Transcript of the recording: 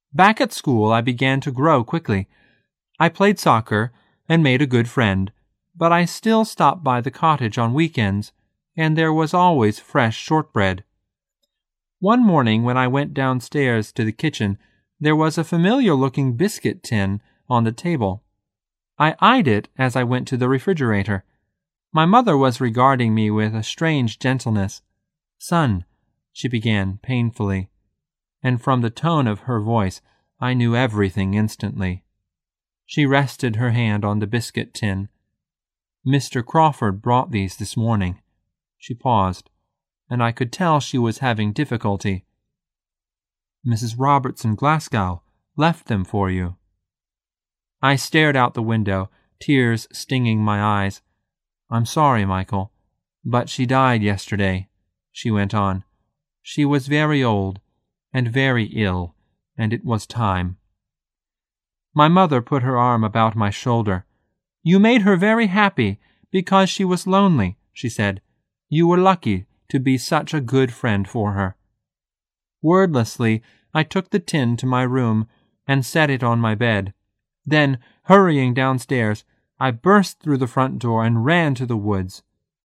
Back at school, I began to grow quickly. I played soccer and made a good friend, but I still stopped by the cottage on weekends, and there was always fresh shortbread. One morning when I went downstairs to the kitchen, there was a familiar-looking biscuit tin on the table. I eyed it as I went to the refrigerator. My mother was regarding me with a strange gentleness. "Son," she began painfully, and from the tone of her voice I knew everything instantly. She rested her hand on the biscuit tin. "Mr. Crawford brought these this morning." She paused, and I could tell she was having difficulty. "Mrs. Robertson Glasgow left them for you." I stared out the window, tears stinging my eyes. "I'm sorry, Michael, but she died yesterday," she went on. "She was very old and very ill, and it was time." My mother put her arm about my shoulder. "You made her very happy because she was lonely," she said. "You were lucky to be such a good friend for her." Wordlessly, I took the tin to my room and set it on my bed. Then, hurrying downstairs, I burst through the front door and ran to the woods.